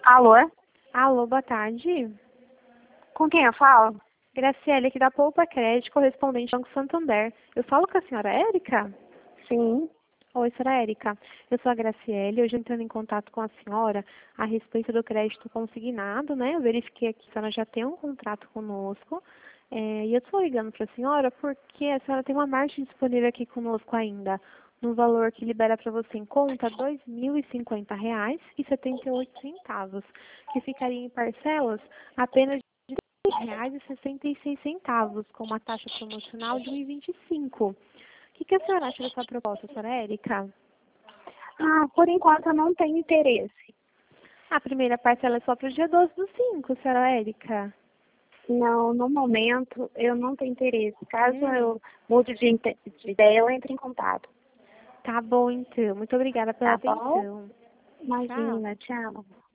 Alô? Alô, boa tarde. Com quem eu falo? Graciele, aqui da Poupa Crédito, correspondente ao Banco Santander. Eu falo com a senhora Érica? Sim. Oi, senhora Érica. Eu sou a Graciele, hoje entrando em contato com a senhora a respeito do crédito consignado, né? Eu verifiquei aqui que a senhora já tem um contrato conosco. E eu estou ligando para a senhora porque a senhora tem uma margem disponível aqui conosco ainda, no valor que libera para você em conta R$ 2.050,78, que ficaria em parcelas apenas de R$ 3,66, com uma taxa promocional de 1,25. O que a senhora acha dessa proposta, senhora Érica? Por enquanto eu não tenho interesse. A primeira parcela é só para o dia 12/5, senhora Érica. Não, no momento eu não tenho interesse. Caso eu mude de ideia, eu entro em contato. Tá bom, então. Muito obrigada pela Tá bom? atenção. Tchau. Imagina, tchau.